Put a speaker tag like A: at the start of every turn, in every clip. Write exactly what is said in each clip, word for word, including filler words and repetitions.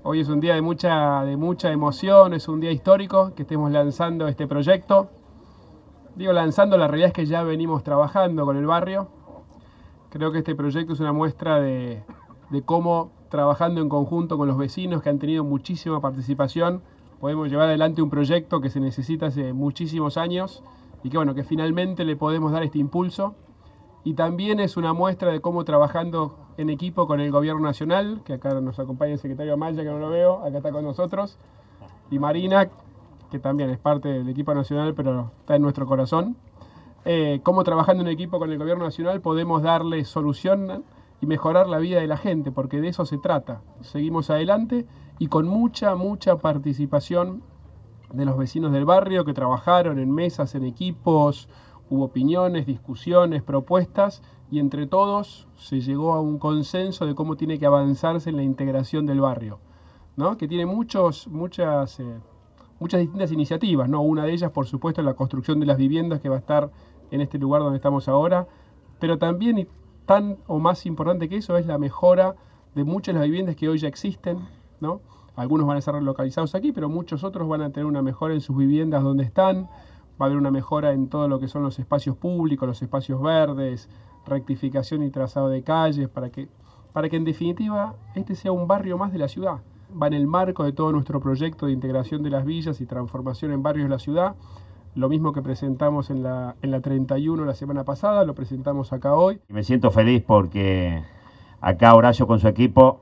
A: Hoy es un día de mucha, de mucha emoción, es un día histórico que estemos lanzando este proyecto. Digo lanzando, la realidad es que ya venimos trabajando con el barrio. Creo que este proyecto es una muestra de, de cómo, trabajando en conjunto con los vecinos que han tenido muchísima participación, podemos llevar adelante un proyecto que se necesita hace muchísimos años y que, bueno, que finalmente le podemos dar este impulso. Y también es una muestra de cómo, trabajando en equipo con el gobierno nacional, que acá nos acompaña el secretario Amaya, que no lo veo, acá está con nosotros, y Marina, que también es parte del equipo nacional, pero está en nuestro corazón. Eh, cómo, trabajando en equipo con el gobierno nacional, podemos darle solución y mejorar la vida de la gente, porque de eso se trata. Seguimos adelante y con mucha, mucha participación de los vecinos del barrio que trabajaron en mesas, en equipos. Hubo opiniones, discusiones, propuestas y entre todos se llegó a un consenso de cómo tiene que avanzarse en la integración del barrio, ¿no? Que tiene muchos, muchas, eh, muchas distintas iniciativas, ¿no? Una de ellas, por supuesto, es la construcción de las viviendas que va a estar en este lugar donde estamos ahora, pero también, y tan o más importante que eso, es la mejora de muchas de las viviendas que hoy ya existen, ¿no? Algunos van a ser relocalizados aquí, pero muchos otros van a tener una mejora en sus viviendas donde están. Va a haber una mejora en todo lo que son los espacios públicos, los espacios verdes, rectificación y trazado de calles, para que, para que en definitiva este sea un barrio más de la ciudad. Va en el marco de todo nuestro proyecto de integración de las villas y transformación en barrios de la ciudad. Lo mismo que presentamos en la, en la treinta y uno la semana pasada, lo presentamos acá hoy.
B: Me siento feliz porque acá Horacio con su equipo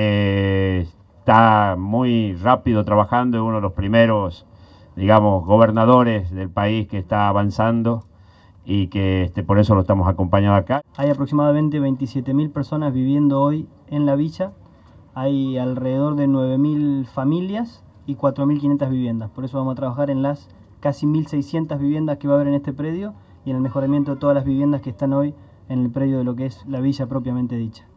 B: eh, está muy rápido trabajando, es uno de los primeros, digamos, gobernadores del país que está avanzando y que este, por eso lo estamos acompañando acá.
C: Hay aproximadamente veintisiete mil personas viviendo hoy en la villa, hay alrededor de nueve mil familias y cuatro mil quinientas viviendas, por eso vamos a trabajar en las casi mil seiscientas viviendas que va a haber en este predio y en el mejoramiento de todas las viviendas que están hoy en el predio de lo que es la villa propiamente dicha.